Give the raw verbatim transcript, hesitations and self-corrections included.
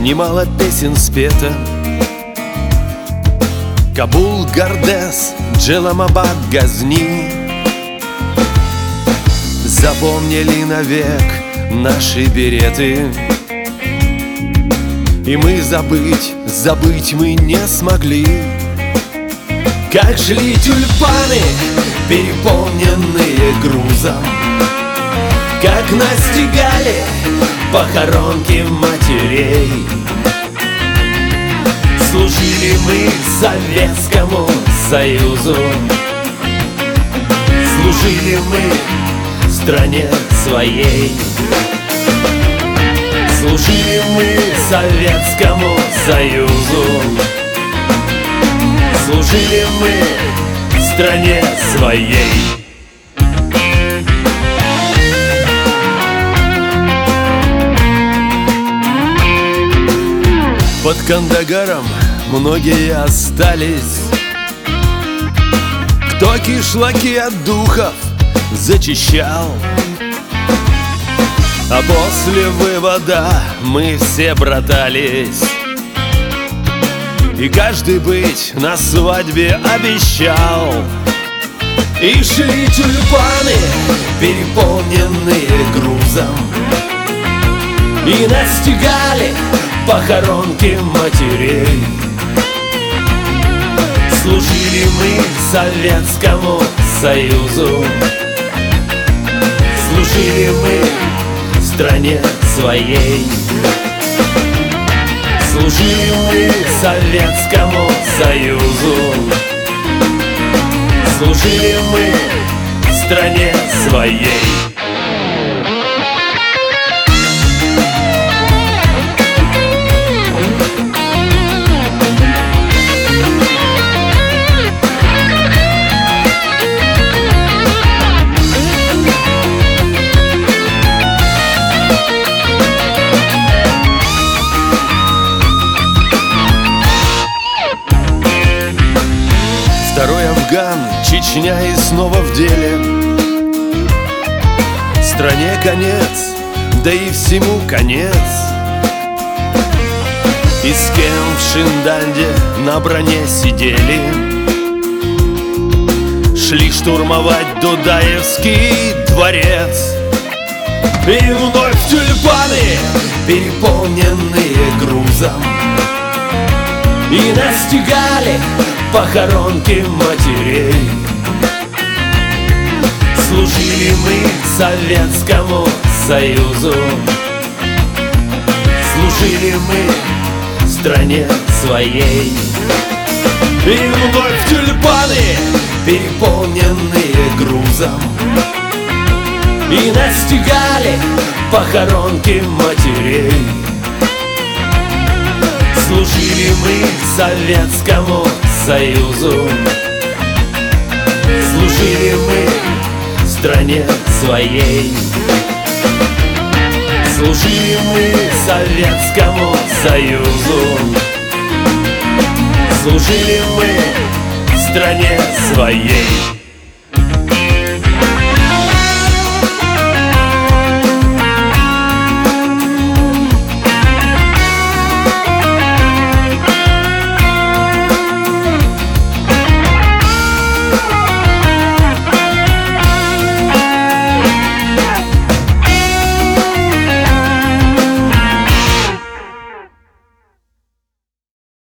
немало песен спето. Кабул, Гардес, Джеламабад, Газни запомнили навек наши береты. И мы забыть, забыть мы не смогли, как шли тюльпаны, переполненные грузом, как настигали похоронки матерей. Служили мы Советскому Союзу, служили мы стране своей. Служили мы Советскому Союзу, служили мы стране своей. Под Кандагаром многие остались, кто кишлаки от духов зачищал. А после вывода мы все братались, и каждый быть на свадьбе обещал. И шли тюльпаны, переполненные грузом, и настигали похоронки матерей. Служили мы Советскому Союзу, служили мы стране своей. Служили мы Советскому Союзу, служили мы стране своей. Второй Афган, Чечня и снова в деле. Стране конец, да и всему конец. И с кем в Шинданде на броне сидели, шли штурмовать Дудаевский дворец. И вновь тюльпаны, переполненные грузом, и настигали похоронки матерей. Служили мы Советскому Союзу, служили мы стране своей. И вновь тюльпаны, переполненные грузом, и настигали похоронки матерей. Служили мы Советскому Союзу, служили мы стране своей. Служили мы Советскому Союзу, служили мы стране своей.